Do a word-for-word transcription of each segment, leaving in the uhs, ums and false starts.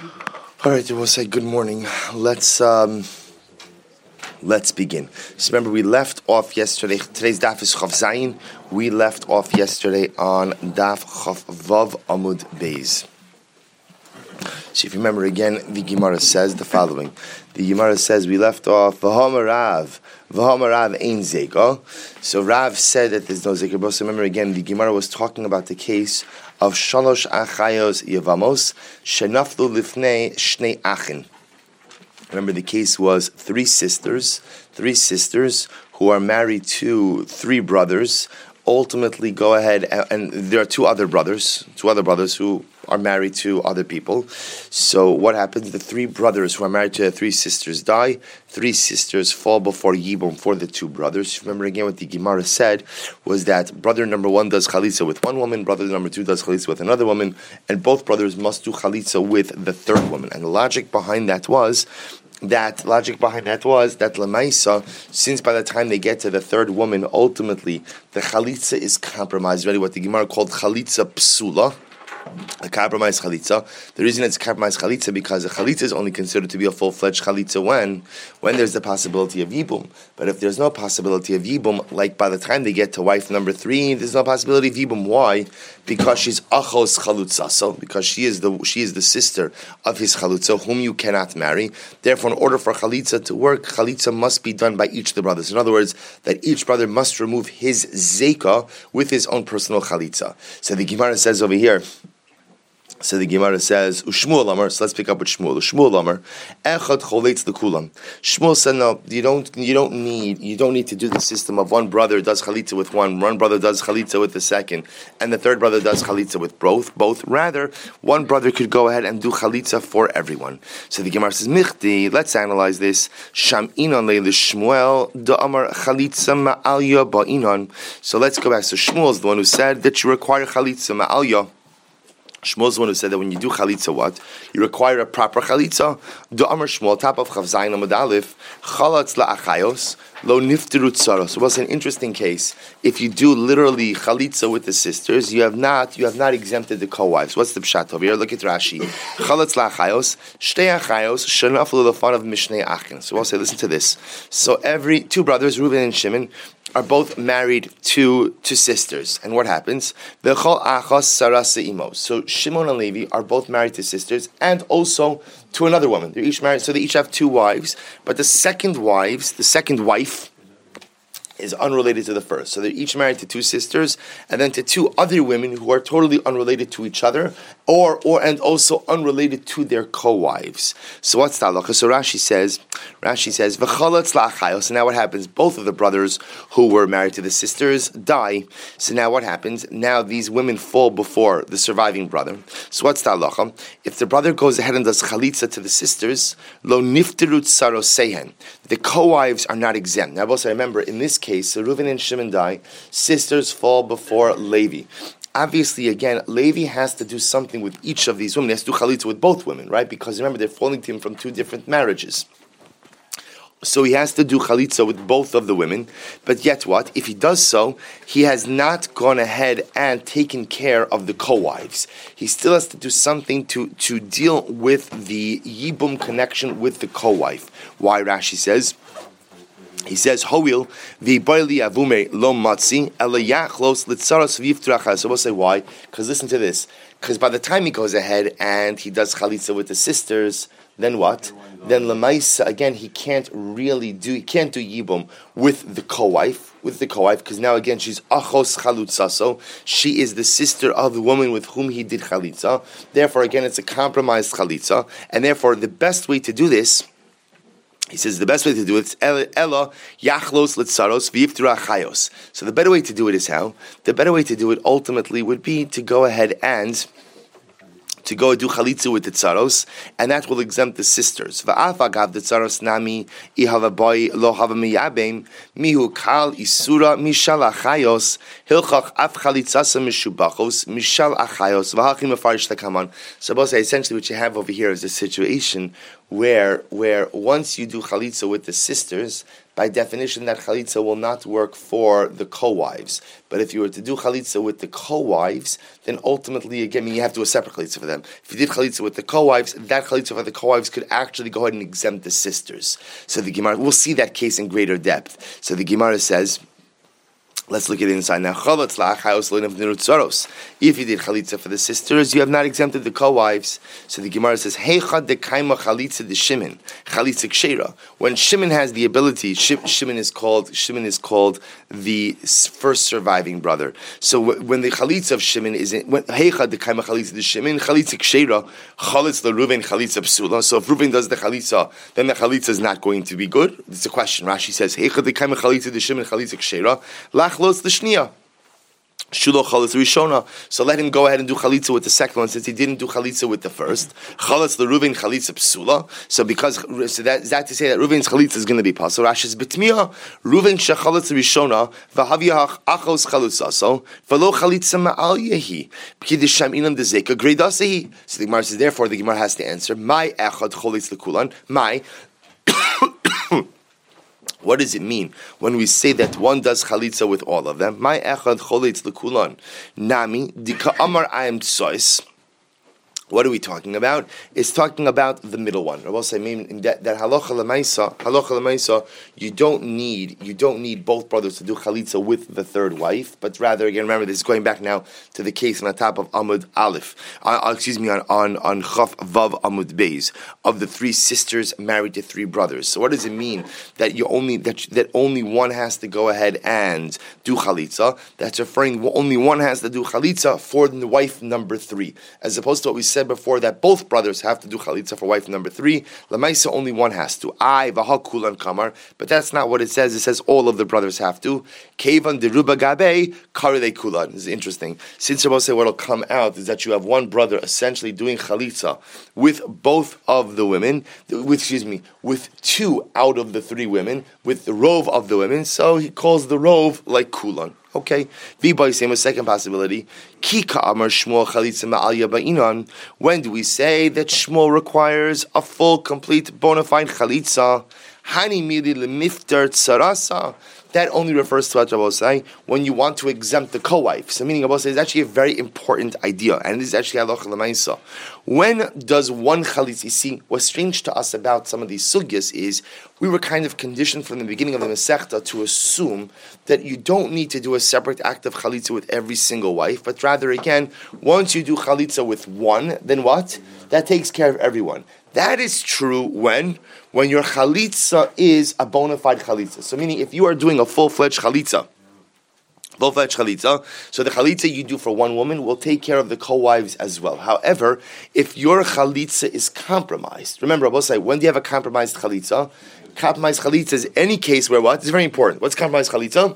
All right, we'll say good morning. Let's um, let's begin. So remember, we left off yesterday. Today's daf is Chav Zayin. We left off yesterday on daf Chav Vav Amud Beis. So if you remember again, the Gemara says the following. The Gemara says we left off V'Homer Rav, V'Homer Rav Ein Zeka. So Rav said that there's no Zeka. But remember again, the Gemara was talking about the case of Shalosh Achayos Yevamos Shenaflu Lifnei Shnei Achin. Remember, the case was three sisters, three sisters who are married to three brothers. Ultimately, go ahead and, and there are two other brothers, two other brothers who are married to other people. So what happens? The three brothers who are married to the three sisters die. Three sisters fall before Yibum for the two brothers. Remember again what the Gemara said was that brother number one does chalitza with one woman, brother number two does chalitza with another woman, and both brothers must do chalitza with the third woman. And the logic behind that was That logic behind that was that Lamaisa, since by the time they get to the third woman, ultimately the chalitza is compromised. Really, what the Gemara called chalitza psula, a compromised chalitza. The reason it's compromised chalitza because the chalitza is only considered to be a full-fledged chalitza when, when there's the possibility of yibum. But if there's no possibility of yibum, like by the time they get to wife number three, there's no possibility of yibum. Why? Because she's achos chalutza, so because she is the she is the sister of his chalutza, whom you cannot marry. Therefore, in order for chalitza to work, chalitza must be done by each of the brothers. In other words, that each brother must remove his zeka with his own personal chalitza. So the Gemara says over here. So the Gemara says, Ushmuel Amar. So let's pick up with Shmuel. Ushmuel Amar, Echad choletz lekulam. Shmuel said, no, you don't, you don't need, you don't need to do the system of one brother does chalitza with one, one brother does chalitza with the second, and the third brother does chalitza with both. Both. Rather, one brother could go ahead and do chalitza for everyone. So the Gemara says, Michti. Let's analyze this. Sham inon leil Shmuel da Amar chalitza ma'alya ba'inon. So let's go back. So Shmuel is the one who said that you require chalitza ma'alya. Shmuel's the one who said that when you do chalitza, what? You require a proper chalitza. Do Amar Shmuel, top of Chav Zayin Amud Aleph, chalatz la'achayos, lo niftiru tzaros. So what's an interesting case? If you do literally chalitza with the sisters, you have not, you have not exempted the co-wives. What's the pshat over here? Look at Rashi. Chalatz la'achayos, shtei achayos, shenaflu l'fan of mishnei achin. So we'll say, listen to this. So every, two brothers, Reuben and Shimon, are both married to to sisters. And what happens? So Shimon and Levi are both married to sisters and also to another woman. They're each married, so they each have two wives. But the second wives, the second wife is unrelated to the first. So they're each married to two sisters and then to two other women who are totally unrelated to each other or or and also unrelated to their co-wives. So what's the halacha? So Rashi says, Rashi says, V'chalatz la'achayos. So now what happens? Both of the brothers who were married to the sisters die. So now what happens? Now these women fall before the surviving brother. So what's the halacha? If the brother goes ahead and does chalitza to the sisters, lo nifterut sarosehen. The co-wives are not exempt. Now also remember, in this case, so Reuven and Shimon die, sisters fall before Levi. Obviously, again, Levi has to do something with each of these women. He has to do chalitza with both women, right? Because remember, they're falling to him from two different marriages. So he has to do chalitza with both of the women. But yet what? If he does so, he has not gone ahead and taken care of the co-wives. He still has to do something to, to deal with the yibum connection with the co-wife. Why? Rashi says, He says, "Hoil v'bayli avume lo matzi ela yachlos litzaros v'yiftracha." So we'll say why? Because listen to this. Because by the time he goes ahead and he does chalitza with the sisters, then what? Then lemaisa again he can't really do he can't do yibum with the co-wife with the co-wife because now again she's achos chalutza, so she is the sister of the woman with whom he did chalitza. Therefore, again, it's a compromised chalitza, and therefore the best way to do this. He says the best way to do it is Ella Yachlos Litzaros V'Yiftra Chayos. So the better way to do it is how? The better way to do it ultimately would be to go ahead and to go do chalitza with the tzaros, and that will exempt the sisters. Va'afagav the tzaros nami ihavaboy lo havamiyabem mihu kal isura mishal achayos hilchach af chalitzasa mishubachos mishal achayos v'hachim mefarish takaman. So, both essentially what you have over here is a situation where where once you do chalitza with the sisters, by definition that chalitza will not work for the co-wives. But if you were to do chalitza with the co-wives, then ultimately, again, I mean, you have to do a separate chalitza for them. If you did chalitza with the co-wives, that chalitza for the co-wives could actually go ahead and exempt the sisters. So the Gemara, we'll see that case in greater depth. So the Gemara says, let's look at it inside now. If you did chalitza for the sisters, you have not exempted the co-wives. So the Gemara says, Heichad de kaima chalitza de Shimon, chalitza kshera. When Shimon has the ability, Shimon is called Shimon is called the first surviving brother. So when the chalitza of Shimon is in, Heichad de kaima chalitza de Shimon, chalitza kshera, chalitz le Ruven, chalitza psula. So if Ruven does the chalitza, then the chalitza is not going to be good. It's a question. Rashi says, Heichad de kaima chalitza de Shimon, chalitza kshera, lach the shnia. Shulo chalitza rishona. So let him go ahead and do chalitza with the second one, since he didn't do chalitza with the first. Chalitz the Ruven chalitza psula. So because so that is that to say that Ruven's chalitza is going to be pasul. So Rashi's bitmiya Ruven shechalitza rishona v'haviyach achos chalutza. So v'lo chalitza ma'al yehi b'kiddusham inam dezeka greidasehi. So the Gemara says, therefore the Gemara has to answer my echad chalitz lekulan my. What does it mean when we say that one does chalitza with all of them? My echad cholitz lekulan nami dika amar ayim tsois. What are we talking about? It's talking about the middle one. I will say, mean that, that halacha lemaisa, halacha lemaisa, you don't need you don't need both brothers to do chalitza with the third wife, but rather, again, remember this is going back now to the case on the top of Amud Aleph. Uh, excuse me, on on on Chaf Vav Amud Beis of the three sisters married to three brothers. So what does it mean that you only that that only one has to go ahead and do chalitza? That's referring only one has to do chalitza for the wife number three, as opposed to what we said before that both brothers have to do chalitza for wife number three. Lamaisa only one has to. I v'ha kulan kamar, but that's not what it says. It says all of the brothers have to. Kevan deruba gabe karele kulan. This is interesting. Since Rabbi say what'll come out is that you have one brother essentially doing chalitza with both of the women, with excuse me, with two out of the three women, with the rove of the women. So he calls the rove like kulan. Okay, the same second possibility. Kika amar Shmuel chalitza ma'alya ba'inan. When do we say that Shmuel requires a full, complete, bona fide chalitza? Hani mili lemifter tsarasa. That only refers to what Rabbi say when you want to exempt the co-wife. So meaning Rabbi say is actually a very important idea, and this is actually halacha l'maisa. When does one chalitza? You see, what's strange to us about some of these sugyas is we were kind of conditioned from the beginning of the Masechta to assume that you don't need to do a separate act of chalitza with every single wife, but rather, again, once you do chalitza with one, then what? That takes care of everyone. That is true when when your chalitza is a bona fide chalitza. So meaning if you are doing a full-fledged chalitza, full-fledged chalitza, so the chalitza you do for one woman will take care of the co-wives as well. However, if your chalitza is compromised, remember, I will say, when do you have a compromised chalitza? Compromised chalitza is any case where what? It's very important. What's compromised chalitza?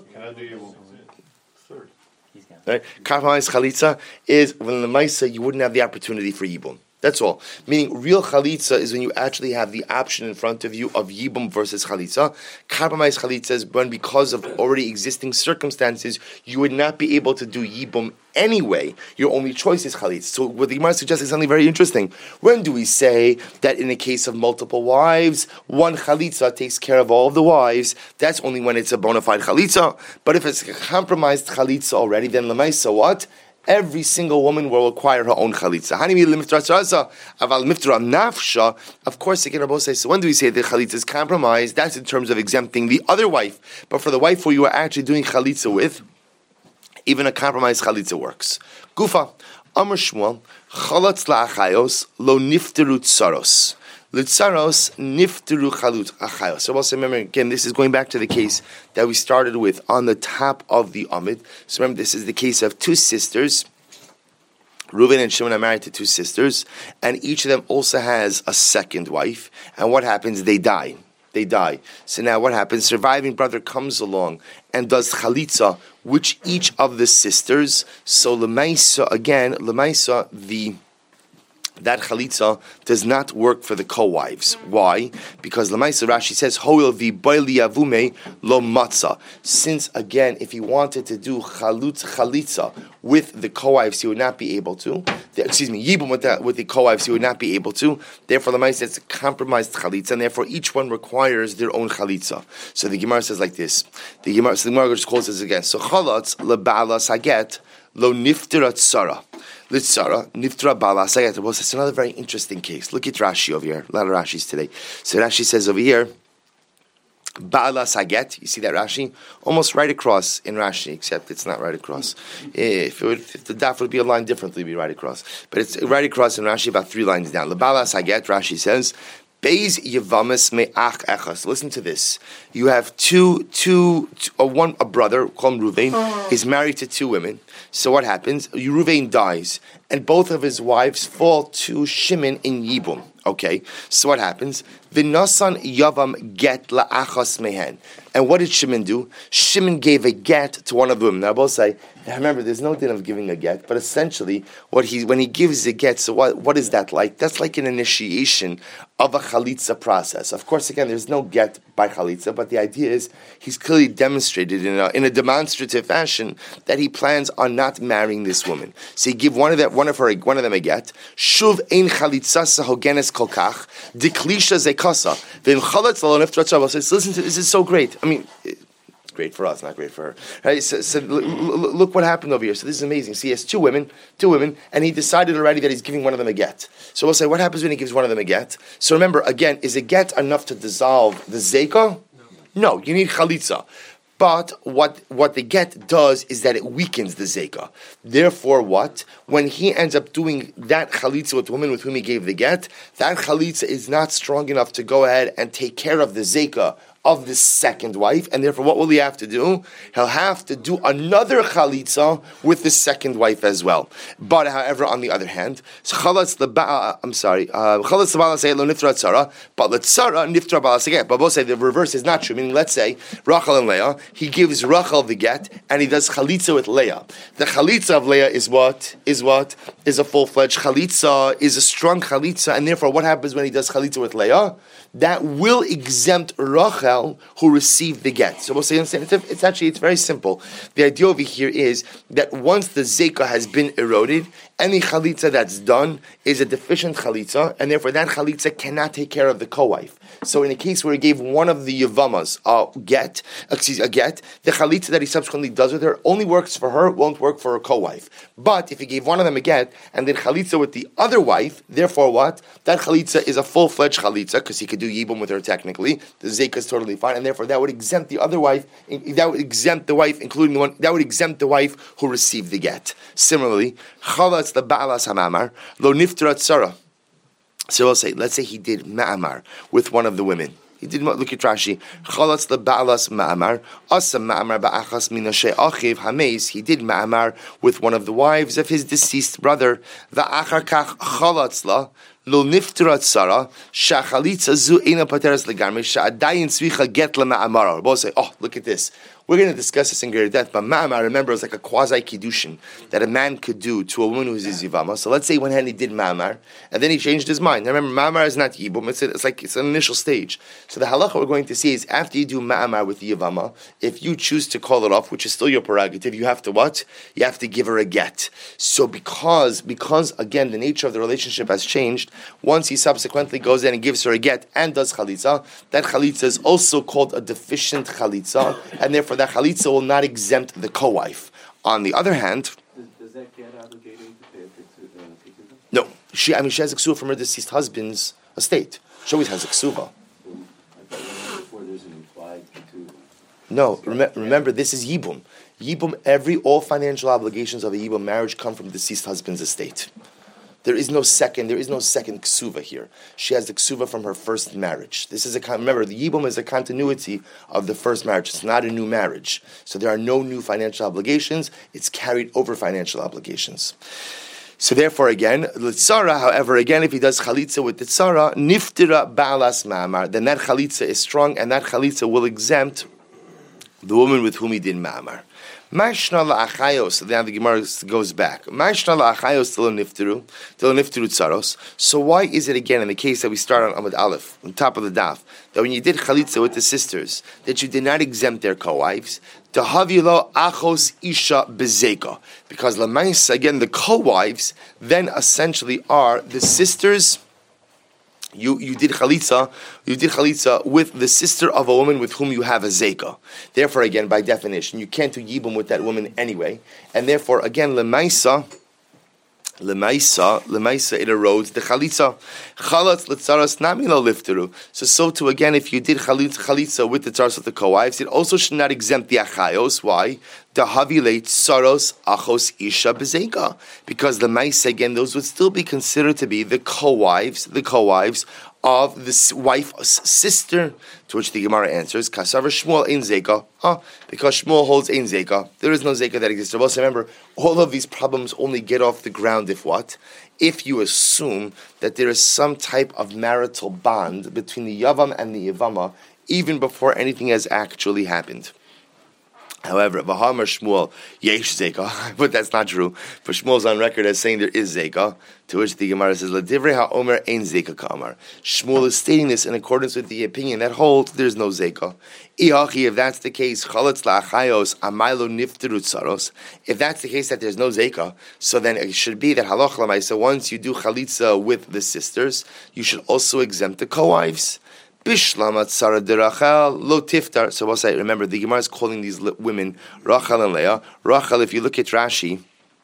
Right? Compromised chalitza is when the Maisa you wouldn't have the opportunity for yibum. That's all. Meaning, real chalitza is when you actually have the option in front of you of yibum versus chalitza. Compromised chalitza is when, because of already existing circumstances, you would not be able to do yibum anyway. Your only choice is chalitza. So what the Gemara suggests is something very interesting. When do we say that in the case of multiple wives, one chalitza takes care of all of the wives? That's only when it's a bona fide chalitza. But if it's a compromised chalitza already, then lemaisa what? Every single woman will acquire her own chalitza. Of course, again, Rabbi says, so when do we say that chalitza is compromised? That's in terms of exempting the other wife. But for the wife who you are actually doing chalitza with, even a compromised chalitza works. Gufa, Amar Shmuel, chalatz la'achayos, lo nifteru tsaros. L'tsaros nifteru chalut achayos. So also remember, again, this is going back to the case that we started with on the top of the Amid. So remember, this is the case of two sisters. Reuven and Shimon are married to two sisters, and each of them also has a second wife. And what happens? They die. They die. So now what happens? Surviving brother comes along and does chalitza, which each of the sisters. So Lemaisa, again, Lemaisa, the that chalitza does not work for the co-wives. Why? Because Lamaisa Rashi says, Hoil vi boili avume lo matzah. Since, again, if he wanted to do chalut chalitza with the co-wives, he would not be able to. The, excuse me, yibum with the, with the co-wives, he would not be able to. Therefore, Lamaisa it's a compromised chalitza, and therefore each one requires their own chalitza. So the Gemara says like this. The Gemara, so the Gemara just calls this again. So chalatz leba'ala saget lo niftirat tzara. Litzara, Niftra Bala Sayat. It's another very interesting case. Look at Rashi over here. A lot of Rashis today. So Rashi says over here, Bala Saget. You see that Rashi? Almost right across in Rashi, except it's not right across. If, it would, if the daf would be aligned differently, it would be right across. But it's right across in Rashi, about three lines down. The Bala Saget, Rashi says, Beis Yevamis me'ach echas. Listen to this. You have two, two, two a one, a brother called Ruvain is married to two women. So what happens? Ruvain dies, and both of his wives fall to Shimon in Yibum. Okay, so what happens? V'nasan yavam get la'achas mehen. And what did Shimon do? Shimon gave a get to one of them. Now, I will say, now remember, there's no din of giving a get, but essentially, what he when he gives a get, so what, what is that like? That's like an initiation of a chalitza process. Of course, again, there's no get by chalitza, but the idea is he's clearly demonstrated in a, in a demonstrative fashion that he plans on not marrying this woman. So he give one of that, one of her, one of them a get. Shuv ein chalitza hogenes kolkach diklisha zekasa v'im chalatz lo niftra tzava. So listen to this. Is so great. I mean. Great for us, not great for her. Right? So, so look, look what happened over here. So this is amazing. So he has two women, two women, and he decided already that he's giving one of them a get. So we'll say, what happens when he gives one of them a get? So remember, again, is a get enough to dissolve the zeka? No, you need chalitza. But what, what the get does is that it weakens the zeka. Therefore, what? When he ends up doing that chalitza with the woman with whom he gave the get, that chalitza is not strong enough to go ahead and take care of the zeka of the second wife, and therefore what will he have to do? He'll have to do another chalitza with the second wife as well. But however, on the other hand, chalatz the I'm sorry, chalatz the bala say lo niftra tzara, but the tzara niftra bala saget. But both say the reverse is not true. Meaning, let's say Rachel and Leah, he gives Rachel the get, and he does chalitza with Leah. The chalitza of Leah is what? Is what? Is a full-fledged chalitza, is a strong chalitza, and therefore what happens when he does chalitza with Leah? That will exempt Rachel who received the get. So we'll say it's, it's actually it's very simple. The idea over here is that once the zeka has been eroded, any chalitza that's done is a deficient chalitza, and therefore that chalitza cannot take care of the co-wife. So in a case where he gave one of the yavamas a get, excuse a get, the chalitza that he subsequently does with her only works for her, won't work for her co-wife. But if he gave one of them a get and did chalitza with the other wife, therefore what? That chalitza is a full-fledged chalitza because he could do yibum with her technically. The zeka is totally fine, and therefore that would exempt the other wife. That would exempt the wife, including the one that would exempt the wife who received the get. Similarly, chalatz the ba'alas hamamar lo niftarat tzara. So we'll say, let's say he did ma'amar with one of the women. He did look at Rashi. Chalatz the ba'alas ma'amar asa ma'amar ba'achas minashe achiv hameis. He did ma'amar with one of the wives of his deceased brother. Va'achar kach chalatz la lo niftarat tzara shachalitza zu ina pateras legarmi sha'adayin tzvicha get la ma'amar. We'll say, oh, look at this. We're going to discuss this in greater depth, but ma'amar, remember, is like a quasi-kiddushin that a man could do to a woman who is his yivama. So let's say when he did ma'amar, and then he changed his mind. Now remember, ma'amar is not yibum, it's, it's like it's an initial stage. So the halacha we're going to see is after you do ma'amar with the yivama, if you choose to call it off, which is still your prerogative, you have to what? You have to give her a get. So because, because again, the nature of the relationship has changed, once he subsequently goes in and gives her a get and does chalitza, that chalitza is also called a deficient chalitza, and therefore that chalitza will not exempt the co-wife. On the other hand, does, does that get obligated to pay a ksuva? No, she. I mean, she has a ksuva from her deceased husband's estate. She always has a ksuva. I thought before there's an implied ksuva. No, rem- remember this is yibum. Yibum. Every all financial obligations of a yibum marriage come from deceased husband's estate. There is no second. There is no second ksuva here. She has the ksuva from her first marriage. This is a remember the yibum is a continuity of the first marriage. It's not a new marriage, so there are no new financial obligations. It's carried over financial obligations. So therefore, again, l'tzara. However, again, if he does chalitza with the tzara, niftira ba'alas ma'amar, then that chalitza is strong, and that chalitza will exempt the woman with whom he did ma'amar. Ma'ishna la'achayos. Now the Gemara goes back. Ma'ishna la'achayos tilo nifteru, tilo nifteru tzaros. So why is it again in the case that we start on Amud Aleph, on top of the daf, that when you did chalitza with the sisters, that you did not exempt their co-wives? Tahavilo achos isha bezeka, because lamais again the co-wives then essentially are the sisters. You you did chalitza, you did chalitza with the sister of a woman with whom you have a zeka. Therefore, again, by definition, you can't do yibum with that woman anyway, and therefore, again, lemaisa, lemaisa, lemaisa, it erodes the chalitza. Chalatz letzaras nami lo lifteru. So, so too again, if you did chalitza, chalitza with the tzaras of the co-wives, it also should not exempt the achayos. Why? The havilate tzaros achos isha bezeka, because the maisa again, those would still be considered to be the co-wives, the co-wives of the wife's sister. To which the Gemara answers, Kasavar Shmuel ein zeka. Huh? Because Shmuel holds ein zeka. There is no zeka that exists. Also, remember, all of these problems only get off the ground if what? If you assume that there is some type of marital bond between the Yavam and the Yavama, even before anything has actually happened. However, V'hamar Shmuel yesh zeka, but that's not true. For Shmuel's on record as saying there is zeka, to which the Gemara says, "L'divrei ha'omer ein zeka ka'amar." Shmuel is stating this in accordance with the opinion that holds there's no zeka. Ihachi, if that's the case, chalatz la'achayos amaylo nifteru tzaros. If that's the case that there's no zeka, so then it should be that halach l'maisa, once you do chalitza with the sisters, you should also exempt the co-wives. Bishlam Tzara de Rachel lo tiftar. So we'll say, remember, the Gemara is calling these women Rachel and Leah. Rachel, if you look at Rashi,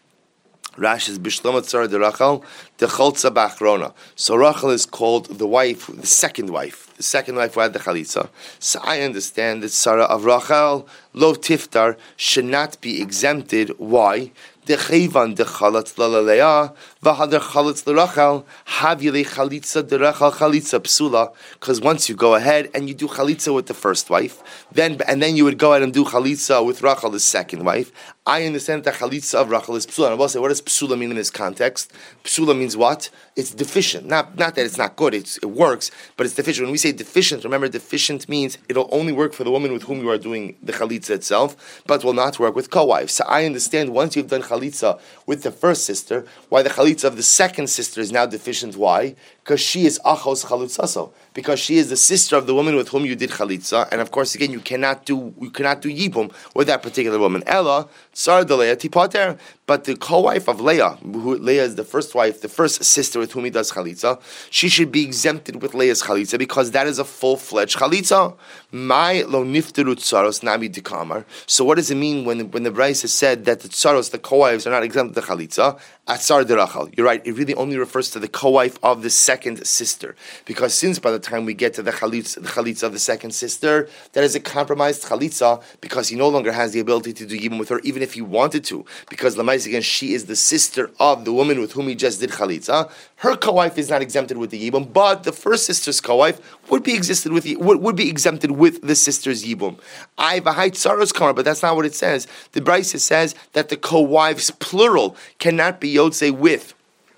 Rashi is Bishlam Tzara de Rachel de Cholza Bachrona. So Rachel is called the wife, the second wife, the second wife who had the chalitza. So I understand that Tzara of Rachel lo tiftar should not be exempted. Why? Dechevan de chalatz l'Leah, v'hader chalatz l'Rachel, havile chalitza de Rachel chalitza psula. Because once you go ahead and you do chalitza with the first wife, then and then you would go ahead and do chalitza with Rachel, the second wife. I understand that chalitza of Rachel is psula. And I will say, what does psula mean in this context? Psula means what? It's deficient. Not not that it's not good. It's, it works, but it's deficient. When we say deficient, remember, deficient means it'll only work for the woman with whom you are doing the chalitza itself, but will not work with co-wives. So I understand once you've done chalitza with the first sister, why the chalitza of the second sister is now deficient. Why? Because she is achos chalutzaso. Because she is the sister of the woman with whom you did chalitza, and of course, again, you cannot do you cannot do yibum with that particular woman. Ella Sar de Leah tipater, but the co-wife of Leah, who Leah is the first wife, the first sister with whom he does chalitza, she should be exempted with Leah's chalitza because that is a full-fledged chalitza. My lo nifteru tzaros nami dikamar. So what does it mean when when the Braisa said that the tzaros, the co-wives, are not exempt of the chalitza? Atzar de Rachel. You're right. It really only refers to the co-wife of the second sister, because since by the time we get to the chalitza, the chalitza of the second sister, that is a compromised chalitza because he no longer has the ability to do yibum with her, even if he wanted to, because Lamais again, she is the sister of the woman with whom he just did chalitza. Her co-wife is not exempted with the yibum, but the first sister's co-wife would be existed with would, would be exempted with the sister's yibum. I v'hai tzaros kamar, but that's not what it says. The Brisa says that the co-wives plural cannot be yotze with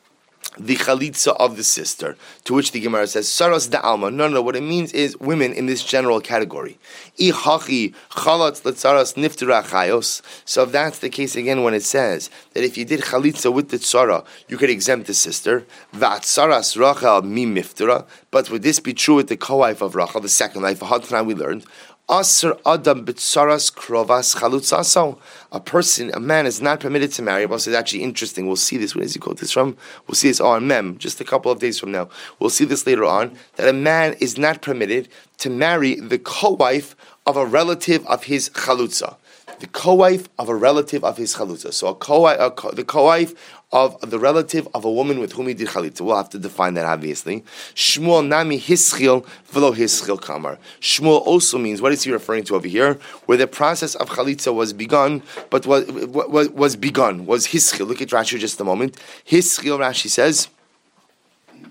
the chalitza of the sister, to which the Gemara says, Saros da alma. No, no, what it means is women in this general category. Ihachi chalatz letzaras niftera chayos. So if that's the case again, when it says that if you did chalitza with the tzara, you could exempt the sister, v'atzaras Rachel mi miftera. But would this be true with the co-wife of Rachel, the second wife? Hadran we learned. Asr adam b'tzaras krovas chalutzaso. A person, a man, is not permitted to marry. But it's actually interesting. We'll see this. Where does he quote this from? We'll see this on Mem, just a couple of days from now. We'll see this later on, that a man is not permitted to marry the co-wife of a relative of his chalutza. The co-wife of a relative of his chalutza. So a co-wife, a co- the co-wife of the relative of a woman with whom he did chalitza. We'll have to define that, obviously. Shmuel nami hischil v'lo hischil kamar. Shmuel also means, what is he referring to over here? Where the process of chalitza was begun, but was, was, was begun, was hischil. Look at Rashi just a moment. Hischil, Rashi says,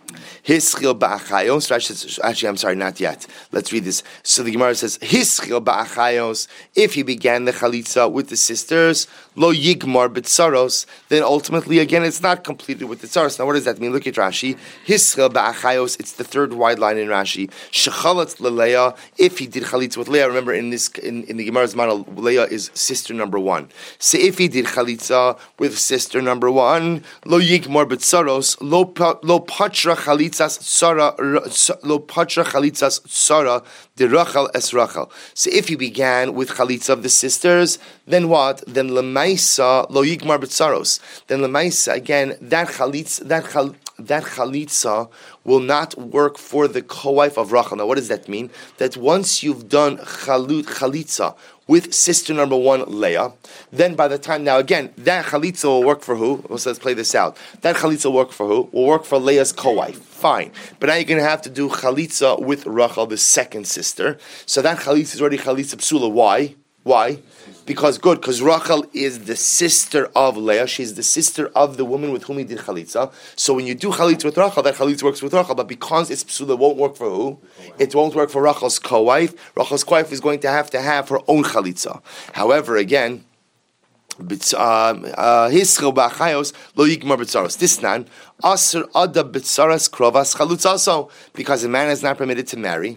Hischil ba'achayos. Actually, I'm sorry, not yet. Let's read this. So the Gemara says, Hischil ba'achayos. If he began the chalitza with the sisters, lo yigmar b'tzaros, then ultimately, again, it's not completed with the tzaros. Now, what does that mean? Look at Rashi. Hischil ba'achayos. It's the third wide line in Rashi. Shechalatz leLeah. If he did chalitza with Leah, remember in this in, in the Gemara's model, Leah is sister number one. So if he did chalitza with sister number one, lo yigmar b'tzaros, lo lo patra chalitzas tzara, lo patra chalitzas tzara de Rachel es Rachel. So if he began with chalitza of the sisters, then what? Then lemaisa lo yigmar b'tzaros. Then lemaisa again that chalitza that chal, that chalitza will not work for the co-wife of Rachel. Now, what does that mean? That once you've done chalut chalitza with sister number one, Leah, then by the time, now again, that chalitza will work for who? Well, so let's play this out. That chalitza will work for who? Will work for Leah's co-wife. Fine. But now you're going to have to do chalitza with Rachel, the second sister. So that chalitza is already chalitza psula. Why? Why? Because good, because Rachel is the sister of Leah. She's the sister of the woman with whom he did chalitza. So when you do chalitza with Rachel, that chalitza works with Rachel. But because it's psula, it won't work for who? It won't work for Rachel's co-wife. Rachel's co-wife is going to have to have her own chalitza. However, again, hischil ba'achayos lo yigmar b'tzaros. This nan asur ada b'tzaras krovas chalutza also, because a man is not permitted to marry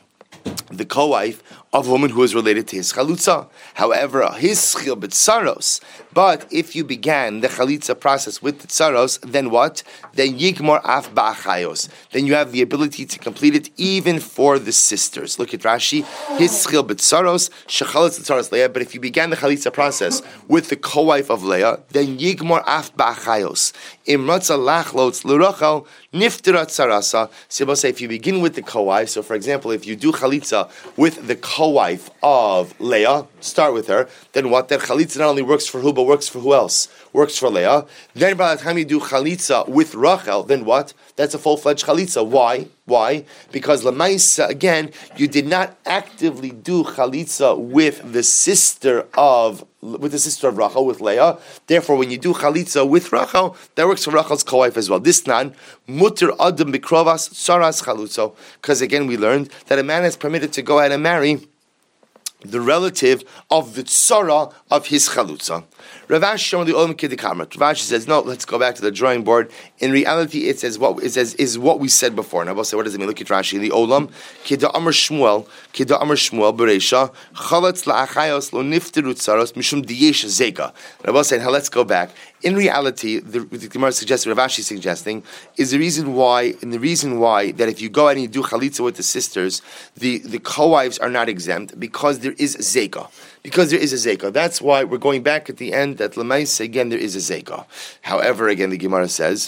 the co-wife of a woman who is related to his chalutza. However, his schil b'tzaros. But if you began the chalitza process with the tzaros, then what? Then yigmor af ba'achayos. Then you have the ability to complete it even for the sisters. Look at Rashi. His schil b'tzaros shechalitz tzaros Leah. But if you began the chalitza process with the co-wife of Leah, then yigmor af ba'achayos. Imratza lachlotz l'rachel niftirat tzarasa. So we'll say if you begin with the co-wife. So, for example, if you do chalitza with the co-wife of Leah, start with her, then what? That chalitza not only works for who, but works for who else? Works for Leah. Then by the time you do chalitza with Rachel, then what? That's a full-fledged chalitza. Why? Why? Because Lamaisa, again, you did not actively do chalitza with the sister of with the sister of Rachel, with Leah. Therefore, when you do chalitza with Rachel, that works for Rachel's co-wife as well. This nan, mutter adam bikrovas tzaras chalutzo. Because again, we learned that a man is permitted to go ahead and marry the relative of the tzara of his chalutza. Rav Ashi on the Olam Kidikamat. Rav Ashi says, no, let's go back to the drawing board. In reality, it says what it says is what we said before. Now, we'll say, what does it mean? Look at Rashi. In the Olam, Kida Amar Shmuel, Kida Amar Shmuel, Bereisha, Chalatz la'achayos lo nifteru tzaros mishum diyesh zeka. Now, we'll say, now let's go back. In reality, the, the Gemara suggests, Rav Ashi is suggesting, is the reason why, and the reason why that if you go out and you do chalitza with the sisters, the, the co-wives are not exempt, because there is zeka. Because there is a zeka. That's why we're going back at the end that Lamais, again, there is a zeka. However, again, the Gemara says,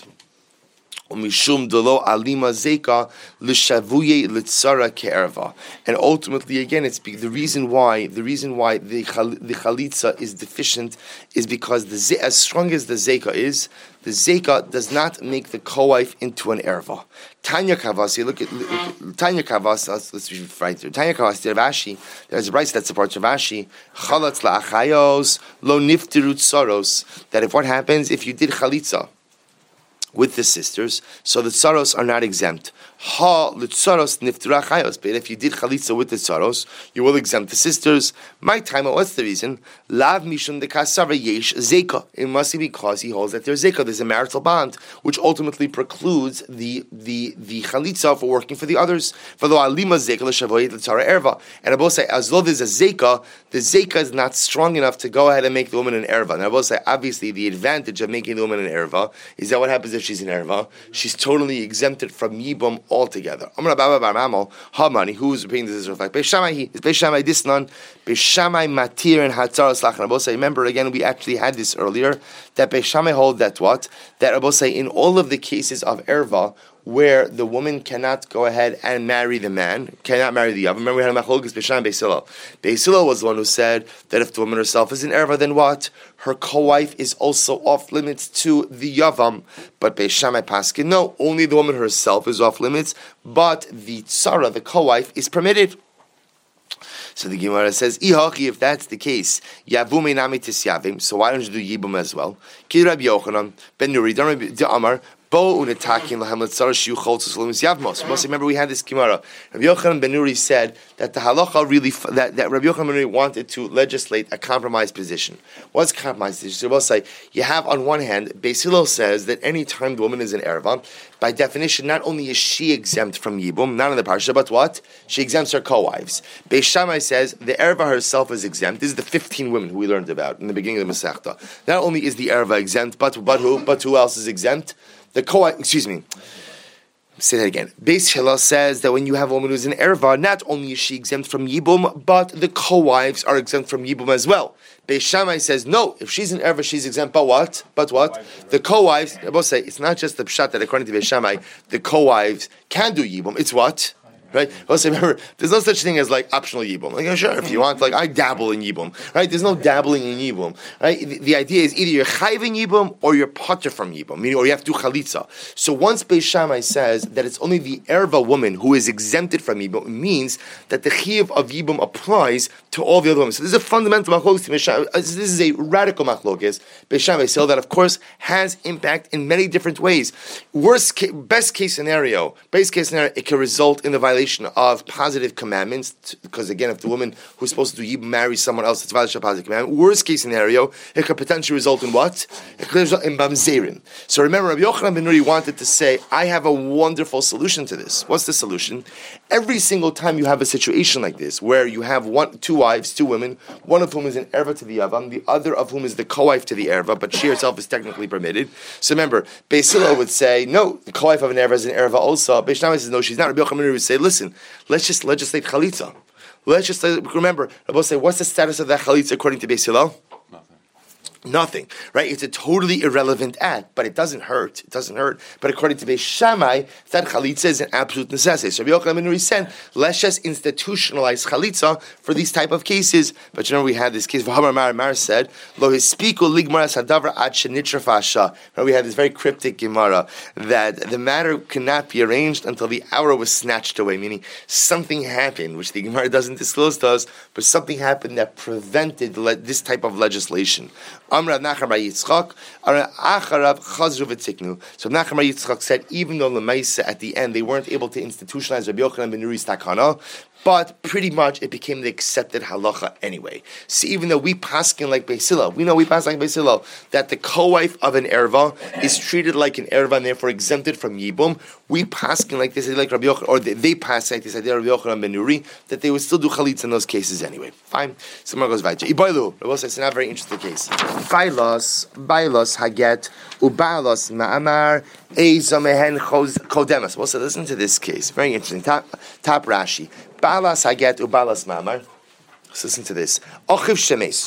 Umishum delo alima zeka l'shavuye l'tzara ke'erva. And ultimately, again, it's the reason why the reason why the chal, the chalitza is deficient is because the ze, as strong as the zeka is, the zeka does not make the co-wife into an erva. Tanya Kavasi, look at, look at Tanya Kavasi. Let's, let's read right through. Tanya Kavasi, Rav Ashi. There's a rights that supports Rav Ashi. Chalatz la'achayos lo niftiru tzaros. That if what happens if you did chalitza with the sisters, so the tzaros are not exempt. Ha l'tzaros niftira chayos. But if you did chalitza with the tzaros, you will exempt the sisters. My time, what's the reason? Lav mishum de kasava yesh zeka. It must be because he holds that there's zeka. There's a marital bond, which ultimately precludes the the the chalitza for working for the others. For the alima zeka l'shavoyet l'tzara erva. And I will say, as though there's a zeka, the zeka is not strong enough to go ahead and make the woman an erva. And I will say, obviously, the advantage of making the woman an erva is that what happens if she's an erva? She's totally exempted from yibum altogether. Amar Baba Bar Mamal, Hamani, who's paying this is like Beishamai, is Beishamai this non, Beishamai matir and hatzaras lachan. Rabosai, remember again, we actually had this earlier, that Beishamai hold that what? That Rabosai, in all of the cases of erva, where the woman cannot go ahead and marry the man, cannot marry the Yavam. Remember we had a machlokes Beishamai and Beisilo. Beisilo was the one who said that if the woman herself is an erva, then what? Her co-wife is also off limits to the Yavam. But Beishamai Paskin, no, only the woman herself is off limits, but the tzara, the co-wife, is permitted. So the Gemara says, Ihachi, if that's the case, Yavume nami tisyavim, so why don't you do Yibum as well? Ki Rabbi Yochanan, Ben Nuri, Rabbi Amar, Bo unetakin lahem letzar shiu choltzos lumis yavmos. Must remember we had this Gemara. Rabbi Yochanan ben Nuri said that the halacha really that, that Rabbi Yochanan ben Nuri wanted to legislate a compromise position. What's compromise position? So we'll say you have on one hand, Beis Hillel says that any time the woman is an erva, by definition, not only is she exempt from yibum, not in the parsha, but what? She exempts her co-wives. Beis Shammai says the erva herself is exempt. This is the fifteen women who we learned about in the beginning of the Masechta. Not only is the erva exempt, but but who? But who else is exempt? The co excuse me. Say that again. Beis Hillel says that when you have a woman who's an erva, not only is she exempt from yibum, but the co-wives are exempt from yibum as well. Beis Shammai says no. If she's an erva, she's exempt. But what? But what? The co-wives. I will say it's not just the pshat that according to Beis Shammai, the co-wives can do yibum. It's what? Right? Also, remember, there's no such thing as like optional yibum. Like, yeah, sure, if you want, like, I dabble in yibum. Right? There's no dabbling in yibum. Right? The, the idea is either you're chayv in yibum or you're potter from yibum, meaning, or you have to do chalitza. So once Beis Shammai says that it's only the erva woman who is exempted from yibum, it means that the chiyuv of yibum applies to all the other women. So this is a fundamental machlokes. This is a radical machlokes. Beis Shammai says that, of course, has impact in many different ways. Worst, case, best case scenario, best case scenario, it can result in the violation of positive commandments, because again, if the woman who's supposed to do yibum marries someone else, it's a violation of positive commandment. Worst case scenario, it could potentially result in what? It could result in mamzerim. So remember, Rabbi Yochanan ben Nuri wanted to say, I have a wonderful solution to this. What's the solution? Every single time you have a situation like this, where you have one, two wives, two women, one of whom is an erva to the yavam, the other of whom is the co-wife to the erva, but she herself is technically permitted. So remember, Beis Hillel would say, no, the co-wife of an erva is an erva also. Beis Shammai says, no, she's not. Rabbi Yochanan ben Nuri would say, listen, let's just legislate chalitza. Let's just remember. Rabbi say, what's the status of that chalitza according to Beis Hillel? Nothing. Nothing, right? It's a totally irrelevant act, but it doesn't hurt. It doesn't hurt. But according to Beis Shammai, that chalitza is an absolute necessity. So Rabbi Yochanan ben Nuri said, let's just institutionalize chalitza for these type of cases. But you know, we had this case. V'hamar Mar Mar said, "Lo hispiku ligmaras hadavar ad shenitra fasha." We had this very cryptic Gemara that the matter cannot be arranged until the hour was snatched away. Meaning something happened, which the Gemara doesn't disclose to us, but something happened that prevented le- this type of legislation. Amrav Nachman bar Yitzchak, Acharav Chazru v'Tiknu. So Nachman bar Yitzchak said, even though Lemaisa at the end they weren't able to institutionalize Rabbi Yochanan ben Nuri's takana, but pretty much it became the accepted halacha anyway. See, even though we paskin like Beis Hillel, we know we pass like Beis Hillel, that the co-wife of an erva is treated like an erva and therefore exempted from yibum. We paskin like this, like Rabbi Yochanan, or they, they pass like this idea of Rabbi Yochanan ben Nuri, that they would still do chalitza in those cases anyway. Fine. Someone goes weiter. Ibailu. Rabbi says it's not a very interesting case. Bailos, bailos haget, ubalos ma'amar, eizomehen kodemas. Well, so listen to this case. Very interesting. Top, top Rashi. Balas haget ubalas ma'amar. Let's listen to this. Ochiv shemes.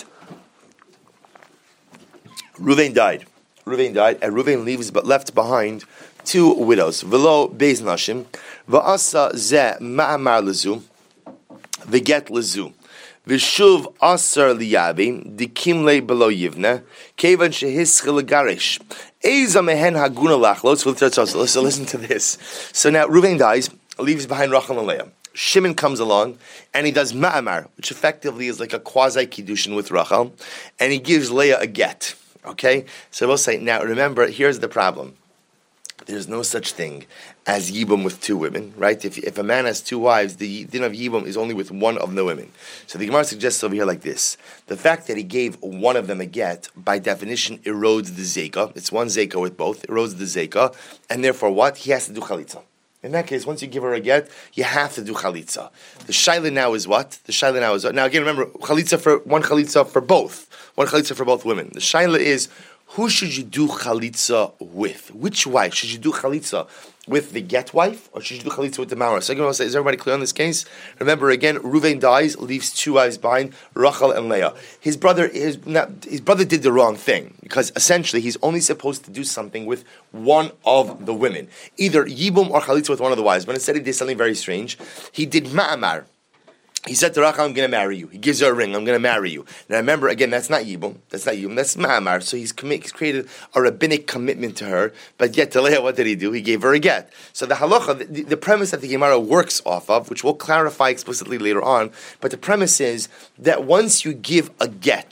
Ruvain died. Ruvain died, and Ruvain leaves, but left behind two widows. Velo beis nashim, va'asa ze ma'amar lezu, v'get lezu. V'shuv asar liyavi, dikim le below yivne, kevan shehischil garish. Eza mehen haguna lachlos. So listen to this. So now Ruvain dies, leaves behind Rachel and Leah. Shimon comes along and he does ma'amar, which effectively is like a quasi kiddushin with Rachel, and he gives Leah a get. Okay, so we'll say now. Remember, here's the problem. There's no such thing as yibum with two women, right? If if a man has two wives, the din of yibum is only with one of the women. So the Gemara suggests over here like this: the fact that he gave one of them a get, by definition, erodes the zeka. It's one zeka with both, erodes the zeka, and therefore what? He has to do chalitza. In that case, once you give her a get, you have to do chalitza. The shaila now is what? The shaila now is what? Now again, remember, chalitza for one chalitza for both. One chalitza for both women. The shaila is, who should you do chalitza with? Which wife? Should you do chalitza with the get wife, or should you do chalitza with the mawar? So I'm going to say, is everybody clear on this case? Remember again, Ruvain dies, leaves two wives behind, Rachel and Leah. His brother, his, not, his brother did the wrong thing, because essentially he's only supposed to do something with one of the women, either yibum or chalitza with one of the wives. But instead he did something very strange. He did ma'amar. He said to Rachel, I'm going to marry you. He gives her a ring, I'm going to marry you. Now remember, again, that's not Yibum. That's not Yibum. That's Ma'amar. So he's, commi- he's created a rabbinic commitment to her. But yet, to Leah, what did he do? He gave her a get. So the halacha, the, the premise that the Gemara works off of, which we'll clarify explicitly later on, but the premise is that once you give a get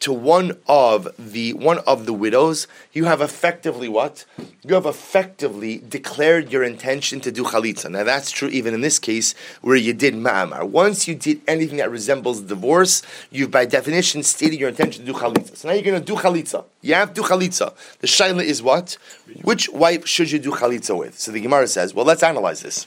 to one of the one of the widows, you have effectively what? You have effectively declared your intention to do chalitza. Now that's true even in this case where you did ma'amar. Once you did anything that resembles divorce, you've by definition stated your intention to do chalitza. So now you're going to do chalitza. You have to do chalitza. The shaila is what? Which wife should you do chalitza with? So the Gemara says, well, let's analyze this.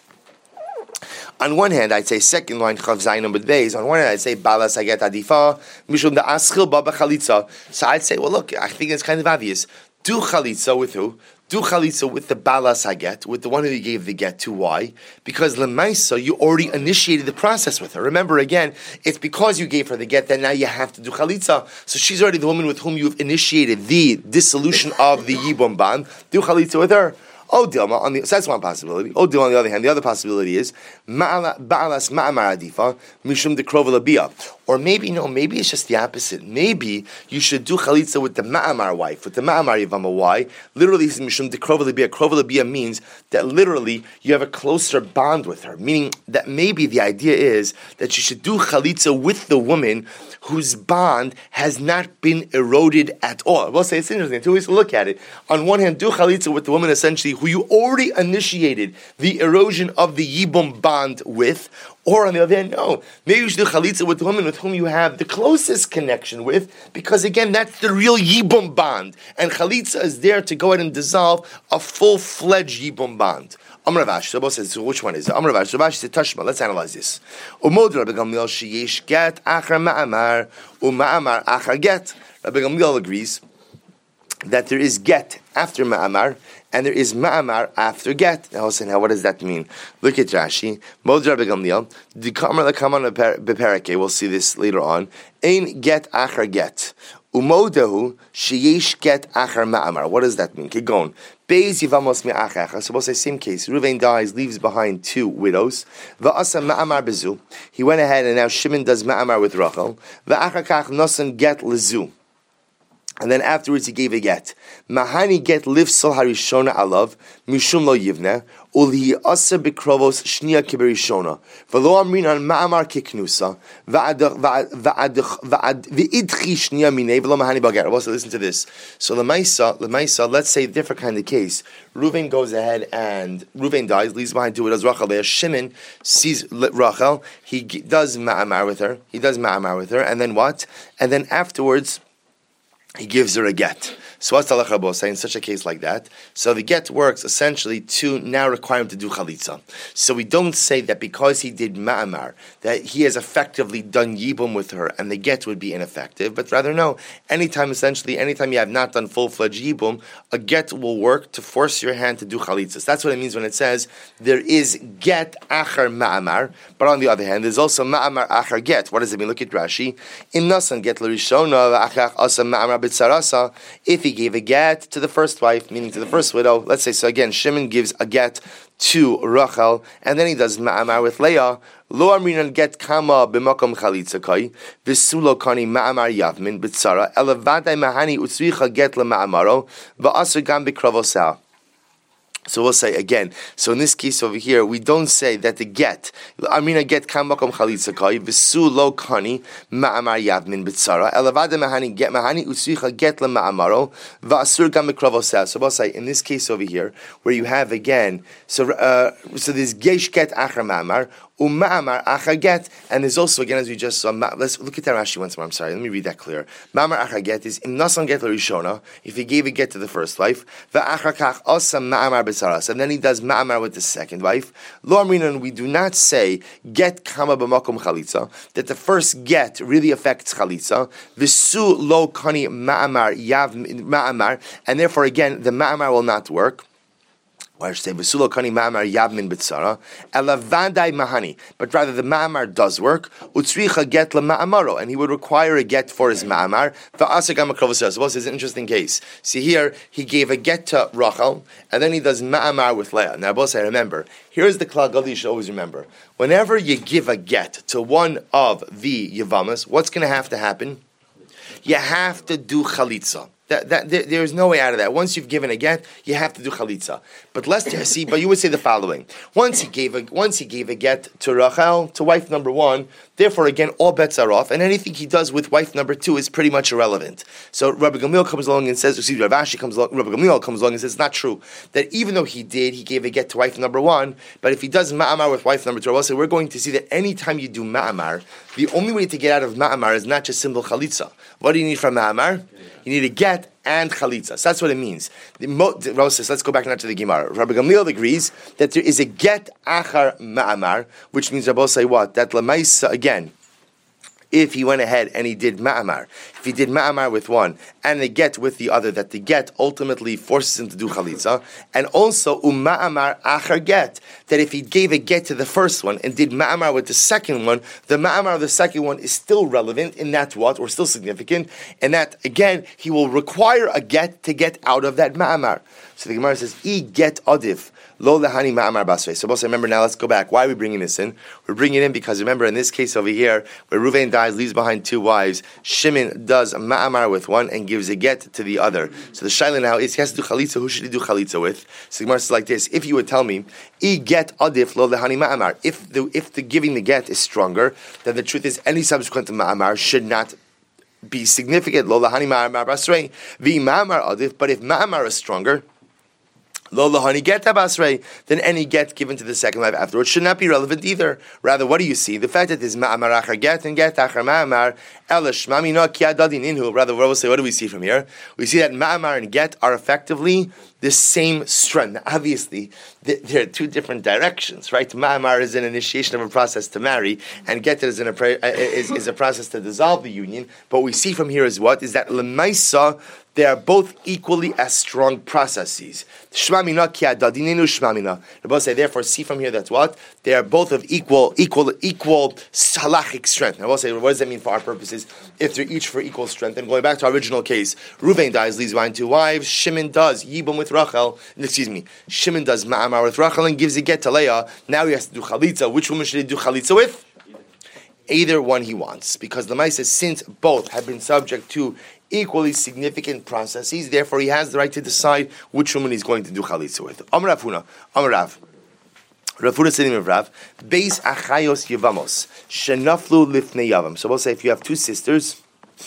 On one hand, I'd say second line chav zayin number days. On one hand, I'd say balas haget adifa mishum da aschil baba chalitza. So I'd say, well, look, I think it's kind of obvious. Do chalitza with who? Do chalitza with the balas haget, with the one who you gave the get to. Why? Because lemaisa, you already initiated the process with her. Remember, again, it's because you gave her the get that now you have to do chalitza. So she's already the woman with whom you've initiated the dissolution of the yibum band. Do chalitza with her. Oh, Dilma, on the, so that's one possibility. Oh, Dilma, on the other hand, the other possibility is Ba'alas Ma'amar Adifa Mishum Dekrova Labia. Or maybe, no, maybe it's just the opposite. Maybe you should do chalitza with the Ma'amar wife, with the Ma'amar Yavama. Why? Literally, Mishum Dekrova Labia. Krova Labia means that literally you have a closer bond with her. Meaning that maybe the idea is that you should do chalitza with the woman whose bond has not been eroded at all. I will say it's interesting. Two ways to look at it. On one hand, do chalitza with the woman essentially who you already initiated the erosion of the yibum bond with. Or on the other hand, no. Maybe you should do chalitza with the woman with whom you have the closest connection with, because again, that's the real yibum bond. And chalitza is there to go ahead and dissolve a full-fledged yibum bond. Amar Rav Ashi, so both says, so which one is it? Amar Rav Ashi, Rav Ashi said, Tashma, let's analyze this. Umod Rabbi Gamliel sheyesh get achar ma'amar, u'ma'amar achar get. Rabbi Gamliel agrees that there is get after ma'amar, and there is ma'amar after get. Now, now what does that mean? Look at Rashi. Mod Rabbi Gamliel, the kamar lekaman beperake, we'll see this later on. Ein get achar get. Umodahu sheyesh get achar ma'amar. What does that mean? Keep going. Beis yivamos me'achacha. So we'll say same case. Reuven dies, leaves behind two widows. Va'asa ma'amar bezu. He went ahead and now Shimon does ma'amar with Rachel. Va'achakach nosan get lezu. And then afterwards he gave a get. Mahani get livsal harishona alav mishum lo yivne ulhi asa bikrovos shnia kiberishona v'lo amrin on ma'amar kiknusa v'ad v'ad v'ad v'idchi shnia minei v'lo mahani bager. Also listen to this. So lemaisa lemaisa. Let's say a different kind of case. Reuven goes ahead and Reuven dies, leaves behind two widows. Rachel there. Shimon sees Rachel. He does ma'amar with her. He does ma'amar with her, and then what? And then afterwards he gives her a get. So what's the halacha Rabbi say in such a case like that? So the get works essentially to now require him to do chalitza. So we don't say that because he did ma'amar, that he has effectively done yibum with her and the get would be ineffective, but rather no, anytime essentially, anytime you have not done full-fledged yibum, a get will work to force your hand to do chalitza. So that's what it means when it says there is get achar ma'amar, but on the other hand, there's also ma'amar achar get. What does it mean? Look at Rashi. In nasan get l'rishona v'achach asa ma'amar b'tzarasa. If he gave a get to the first wife, meaning to the first widow, let's say, so again, Shimon gives a get to Rachel, and then he does ma'amar with Leah. Lo amrinan get kama b'makom chalitza kai v'sulo kani ma'amar yavmin b'tzara elavadai mahani utzricha get le'ma'amaro v'asr gam b'kravosah. So we'll say again. So in this case over here, we don't say that the get. Amrina get kamakom chalitza kai v'su lo kani ma'amar yavmin b'tzara elavada mahani get mahani utzricha get le ma'amaro v'asur gam b'kravoseh. So we'll say in this case over here, where you have again, so uh, so there's gesh get achar ma'amar. U'ma'amar achar get, and there's also again as we just saw. Let's look at that Rashi once more. I'm sorry, let me read that clear. Ma'amar achar get is im nasan get l'rishona, if he gave a get to the first wife, va'achar kach asa ma'amar b'tzaras, and then he does ma'amar with the second wife. Lo amrinan, we do not say get kama b'makom chalitza, that the first get really affects chalitza. V'su lo kani ma'amar yav ma'amar, and therefore again the ma'amar will not work. Why should I say v'sulo kani ma'amar yavmin b'tzara elavadai mahani? But rather the ma'amar does work. Utzricha get le'ma'amaro, and he would require a get for his ma'amar. Va'asagam akrovoseh. So this is an interesting case. See here, he gave a get to Rachel, and then he does ma'amar with Leah. Now, both I remember. Here's the klal gadol you should always remember. Whenever you give a get to one of the yavamas, what's going to have to happen? You have to do chalitza. That, that there, there is no way out of that. Once you've given a get, you have to do chalitza. But let's see. But you would say the following: once he gave a once he gave a get to Rachel, to wife number one. Therefore, again, all bets are off, and anything he does with wife number two is pretty much irrelevant. So Rabbi Gamliel comes along and says, excuse me, Rav Ashi comes along. Rabbi Gamliel comes along and says, it's not true that even though he did, he gave a get to wife number one. But if he does ma'amar with wife number two, we'll say we're going to see that any time you do ma'amar, the only way to get out of ma'amar is not just simple chalitza. What do you need from ma'amar? You need a get and chalitza. So that's what it means. The Mo- says, let's go back now to the Gemara. Rabbi Gamliel agrees that there is a get achar ma'amar, which means Rabbi say what? That lemaisa, again, if he went ahead and he did ma'amar, if he did ma'amar with one and a get with the other, that the get ultimately forces him to do chalitza, and also u'ma'amar achar get, that if he gave a get to the first one and did ma'amar with the second one, the ma'amar of the second one is still relevant in that what, or still significant, and that, again, he will require a get to get out of that ma'amar. So the Gemara says, E get adif. Lo lehani ma'amar basrei. So, both remember now. Let's go back. Why are we bringing this in? We're bringing it in because remember in this case over here, where Ruvain dies, leaves behind two wives. Shimon does ma'amar with one and gives a get to the other. So the shaila now is he has to do chalitza. Who should he do chalitza with? So the Gemara says like this: if you would tell me, e get adif lo lehani ma'amar. If the if the giving the get is stronger, then the truth is any subsequent ma'amar should not be significant. Lo lehani ma'amar basrei. Vi ma'amar adif. But if ma'amar is stronger, Lo lahani get basrei, then any get given to the second wife afterwards should not be relevant either. Rather, what do you see? The fact that there's ma'amar achar get and get achar ma'amar, elish mamina kiadadin inhu. Rather, what will say? What do we see from here? We see that ma'amar and get are effectively the same strength. Now, obviously, there are two different directions, right? Ma'amar is an initiation of a process to marry, and get is, an, is, is a process to dissolve the union. But what we see from here is what? Is that l'maisa, they are both equally as strong processes. Shmamina ki adadinenu shmamina. Rabbi say, therefore, see from here that's what? They are both of equal, equal, equal halachic strength. Now, we'll say, what does that mean for our purposes? If they're each for equal strength, and going back to our original case, Ruvain dies, leaves behind two wives. Shimon does yibum with Rachel. Excuse me. Shimon does ma'amar with Rachel and gives a get to Leah. Now he has to do chalitza. Which woman should he do chalitza with? Either one he wants, because the Maisa, since both have been subject to equally significant processes, therefore he has the right to decide which woman he's going to do chalitza with. Amar Rav Huna, Amar Rav, Rav Huna said of Rav, Beis achayos yevamos shenaflu lifnei yavam. So we'll say if you have two sisters,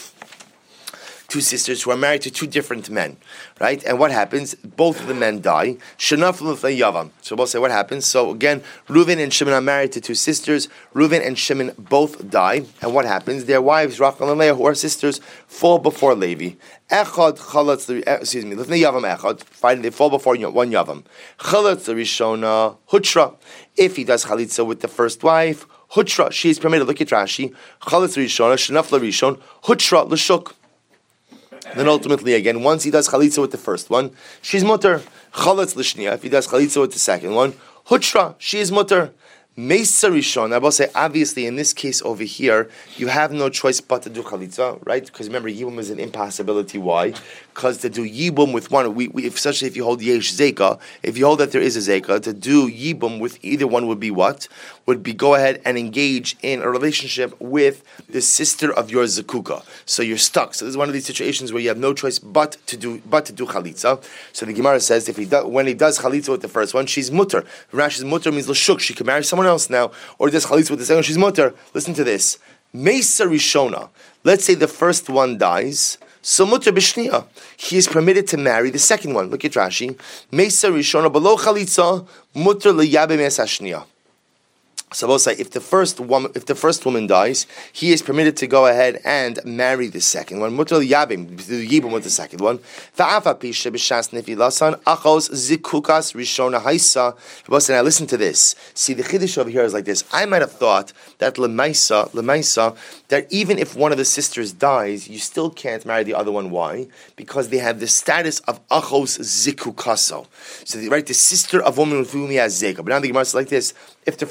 two sisters who are married to two different men, right? And what happens? Both of the men die. Shenaflu lifnei yavam. So we'll say what happens. So again, Reuven and Shimon are married to two sisters. Reuven and Shimon both die. And what happens? Their wives, Rachel and Leah, who are sisters, fall before Levi. Echad chalatz, excuse me, lifnei yavam echad. Fine, they fall before one yavam. Chalatz rishona hutra. If he does chalitza with the first wife, hutra, she is permitted. Look at Rashi. Chalatz rishona shenafla rishon hutra l'shuk. Then ultimately, again, once he does chalitza with the first one, she's mutter. Chalatz l'shniya. If he does chalitza with the second one, hutra, she is mutter. Meisa rishon. I will say, obviously, in this case over here, you have no choice but to do chalitza, right? Because remember, yibum is an impossibility. Why? Because to do yibum with one, we, we, especially if you hold yesh zeka, if you hold that there is a zeka, to do yibum with either one would be what? Would be go ahead and engage in a relationship with the sister of your zekuka. So you're stuck. So this is one of these situations where you have no choice but to do but to do chalitza. So the Gemara says, if he do, when he does chalitza with the first one, she's mutter. Rashi's mutter means l'shuk. She can marry someone else now, or does chalitza with the second one, she's mutter. Listen to this. Meisa rishona. Let's say the first one dies. So mutter b'shniya. He is permitted to marry the second one. Look at Rashi. Meisa rishona below chalitza mutter leyabe meisa shniya. So we'll say if the first woman, if the first woman dies, he is permitted to go ahead and marry the second one. Mutter yabim, yibum with the second one. Va'afa pisha b'shas nefilasan achos zikukas rishona haisa. Now listen to this. See, the chiddush over here is like this. I might have thought that lemaisa, lemaisa, that even if one of the sisters dies, you still can't marry the other one. Why? Because they have the status of achos zikukaso. So right, the sister of woman with whom he has zeka. But now the Gemara is like this. If the first one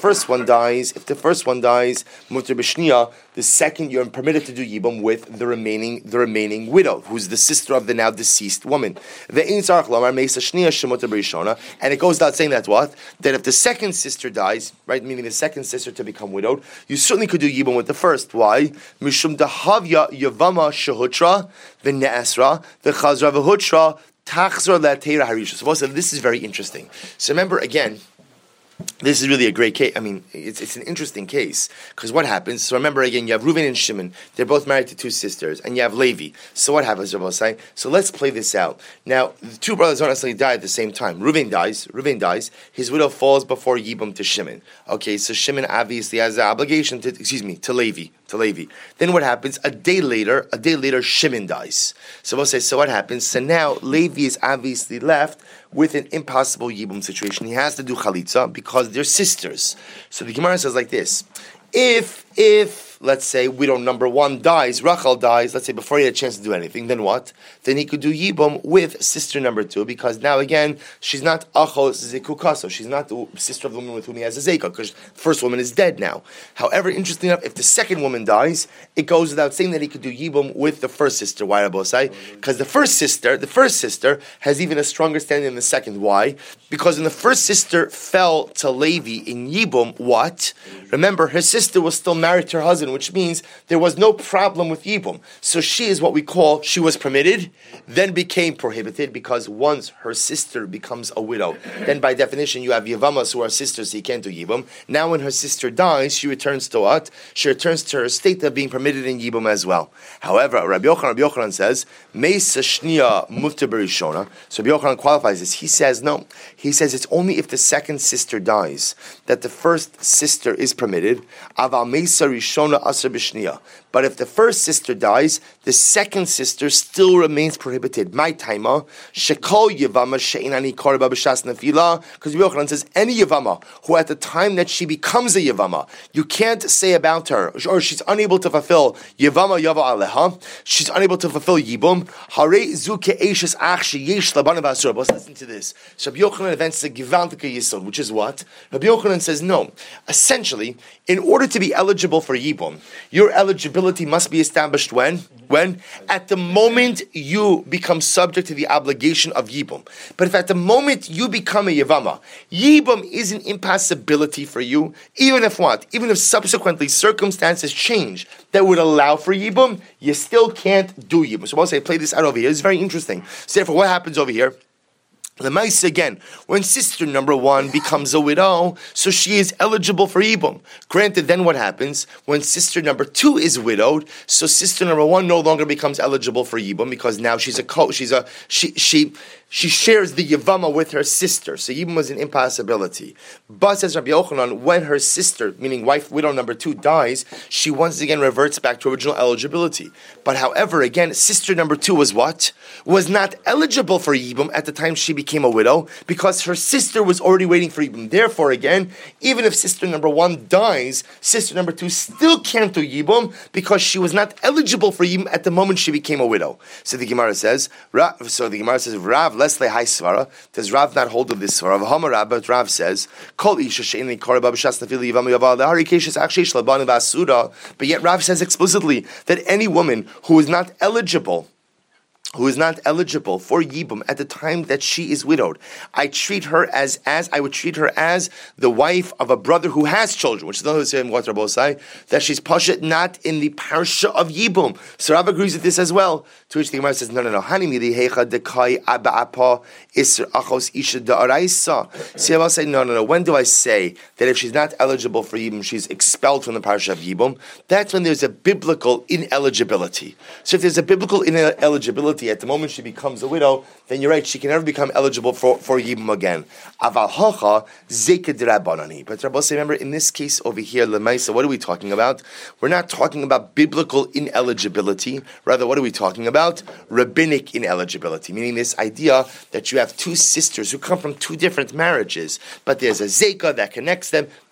dies, if the first one dies, mutter b'shniya, the second you're permitted to do yibum with the remaining the remaining widow, who's the sister of the now deceased woman. And it goes without saying that what? That if the second sister dies, right, meaning the second sister to become widowed, you certainly could do yibum with the first. Why? Mishum dahavya yavama shehutra v'ne'esra v'chazra v'hutra tachzra la'teira harisha. So this is very interesting. So remember again, this is really a great case. I mean, it's it's an interesting case because what happens? So remember again, you have Reuven and Shimon. They're both married to two sisters, and you have Levi. So what happens? Rabbi say. So let's play this out. Now, the two brothers don't necessarily die at the same time. Reuven dies. Reuven dies. His widow falls before Yibum to Shimon. Okay, so Shimon obviously has the obligation to, excuse me, to Levi. To Levi. Then what happens? A day later, a day later, Shimon dies. So we'll say, so what happens? So now Levi is obviously left with an impossible Yibum situation. He has to do Chalitza because they're sisters. So the Gemara says like this: If, if, let's say, widow number one dies, Rachel dies, let's say before he had a chance to do anything, then what? Then he could do Yibum with sister number two, because now again, she's not Achos Zekukaso, she's not the sister of the woman with whom he has a Zeka, because the first woman is dead now. However, interestingly enough, if the second woman dies, it goes without saying that he could do Yibum with the first sister. Why, Rabosai? Because the first sister, the first sister has even a stronger standing than the second. Why? Because when the first sister fell to Levi in Yibum, what? Remember, her sister was still married to her husband, which means there was no problem with Yibum. So she is what we call, she was permitted, then became prohibited, because once her sister becomes a widow, then by definition you have Yavamas who are sisters, so you can't do Yibum. Now when her sister dies, she returns to what? She returns to her state of being permitted in Yibum as well. However, Rabbi Yochanan, Rabbi Yochanan says, Meisa Shnia Mutter Berishona. So Rabbi Yochanan qualifies this. He says, no. He says it's only if the second sister dies that the first sister is permitted. Aval Meisa Rishona Aser B'Shnia. But if the first sister dies, the second sister still remains prohibited. My taima shekol yavama she'inani korba b'shas nefila, because Yochanan says any yavama who at the time that she becomes a yavama, you can't say about her, or she's unable to fulfill yavama yava aleha, she's unable to fulfill yibum. Hare zu ke'eshes ach sheyesh labana v'asur. Let's listen to this. So Rabbi Yochanan advances a givantika yisod, which is what? Rabbi Yochanan says no. Essentially, in order to be eligible for yibum, your eligibility must be established when? When? At the moment you become subject to the obligation of Yibum. But if at the moment you become a Yavama, Yibum is an impossibility for you, even if what? Even if subsequently circumstances change that would allow for Yibum, you still can't do Yibum. So I'll say, play this out over here. It's very interesting. So therefore, what happens over here? The mice again, when sister number one becomes a widow, so she is eligible for Yibum. Granted, then what happens? When sister number two is widowed, so sister number one no longer becomes eligible for Yibum because now she's a co, she's a, she, she, she shares the Yavama with her sister. So Yibum was an impossibility. But says Rabbi Yochanan, when her sister, meaning wife, widow number two, dies, she once again reverts back to original eligibility. But however, again, sister number two was what? Was not eligible for Yibum at the time she became became a widow because her sister was already waiting for Yibum. Therefore, again, even if sister number one dies, sister number two still can't do Yibum because she was not eligible for Yibum at the moment she became a widow. So the Gemara says, Rav, so the Gemara says, Rav, lesle hai svara. Does Rav not hold of this svara? V'hamar Rav, but Rav says, Kol isha she'en likara b'shas nefili yivam yaval lehari keshes actually shlaban v'asura. But yet Rav says explicitly that any woman who is not eligible who is not eligible for Yibum at the time that she is widowed, I treat her as, as I would treat her as the wife of a brother who has children, which is another saying what Rabbi say, that she's pashat not in the parsha of Yibum. So Rav agrees with this as well. To which the Gemara says, no, no, no. Hani mili hecha dekai abba apa isr achos isha da'araisa. See, I'll say, no, no, no. When do I say that if she's not eligible for Yibum, she's expelled from the parsha of Yibum? That's when there's a biblical ineligibility. So if there's a biblical ineligibility at the moment she becomes a widow, then you're right, she can never become eligible for, for Yibum again. Aval hacha zeked rabbanani. But Rabbi, remember, in this case over here, Lemaisa, what are we talking about? We're not talking about biblical ineligibility. Rather, what are we talking about? Rabbinic ineligibility. Meaning this idea that you have two sisters who come from two different marriages, but there's a zeka that connects them.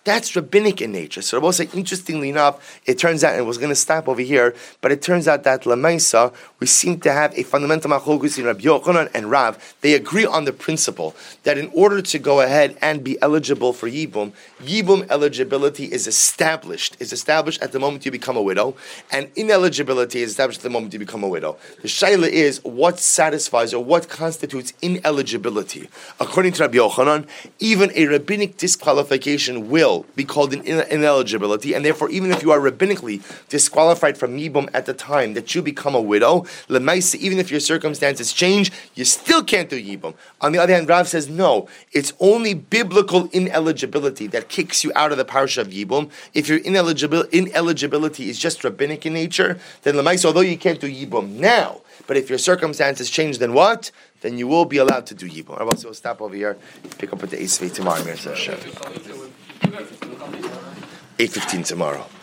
That's rabbinic in nature. So Rabbi say, interestingly enough, it turns out, and it was going to stop over here, but it turns out that Lamaisa, we seem to have a fundamental machlokes in Rabbi Yochanan and Rav. They agree on the principle that in order to go ahead and be eligible for Yibum, Yibum eligibility is established, is established at the moment you become a widow, and ineligibility is established at the moment you become a widow. The shaila is what satisfies or what constitutes ineligibility. According to Rabbi Yochanan, even a rabbinic disqualification will be called an ineligibility, and therefore even if you are rabbinically disqualified from Yibum at the time that you become a widow, Lemaisa, even if your circumstances change, you still can't do Yibum. On the other hand, Rav says no, it's only biblical ineligibility that kicks you out of the parsha of Yibum. If your ineligibil- ineligibility is just rabbinic in nature, then Lemaisa, although you can't do Yibum now, but if your circumstances change, then what? Then you will be allowed to do Yibum. Rabbi, so we'll stop over here, pick up at the Eisvei tomorrow. eight fifteen tomorrow.